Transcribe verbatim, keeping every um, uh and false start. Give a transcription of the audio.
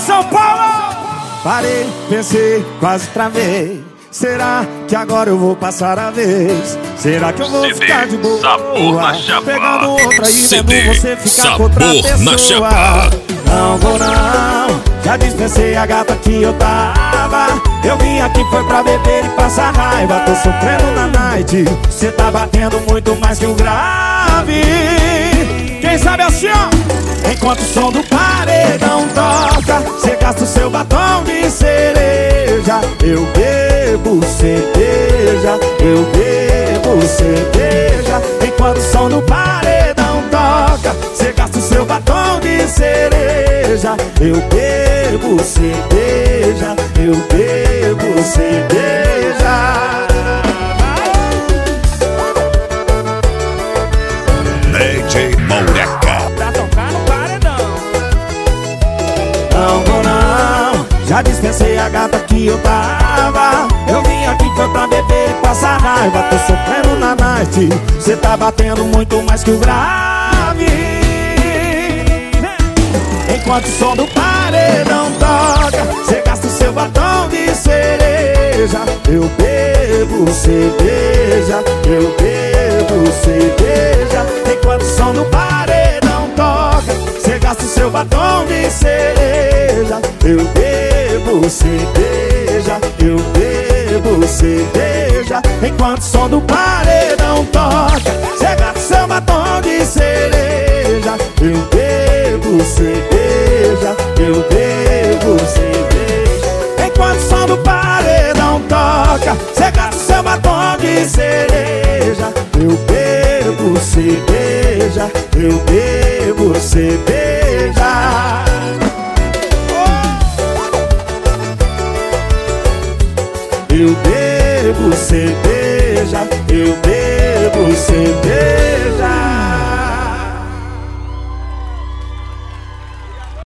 São Paulo! Parei, pensei, quase travei. Será que agora eu vou passar a vez? Será que eu vou C D ficar de boa? Sabor na Chapa. Pegando outra e C D vendo você ficar com outra Sabor na pessoa. Chapa. Não vou não, já dispensei a gata que eu tava. Eu vim aqui foi pra beber e passar raiva. Tô sofrendo na night, cê tá batendo muito mais que o grave. Quem sabe assim, ó. Enquanto o som do paredão toca, cê gasta o seu batom de cereja. Eu bebo cerveja, eu bebo cerveja. Enquanto o som do paredão toca, cê gasta o seu batom de cereja. Eu bebo cerveja, eu bebo cerveja. D J Maureca. Pra tocar no paredão. Não vou não, já dispensei a gata que eu tava. Eu vim aqui foi pra beber e passar raiva. Tô sofrendo na night, cê tá batendo muito mais que o grave. Enquanto o som do paredão toca, cê gasta o seu batom de cereja. Eu bebo cerveja, eu bebo cerveja. Enquanto o som do paredão toca, cê gasta o seu batom de cereja. Eu bebo cerveja, eu bebo cerveja. Enquanto o som do paredão toca, cê gasta o seu batom de cereja. Eu bebo cerveja, eu bebo cerveja. Enquanto o som do paredão toca, cê gasta o seu batom de cereja. Eu bebo cerveja, eu bebo cerveja. Eu bebo cerveja, eu bebo cerveja.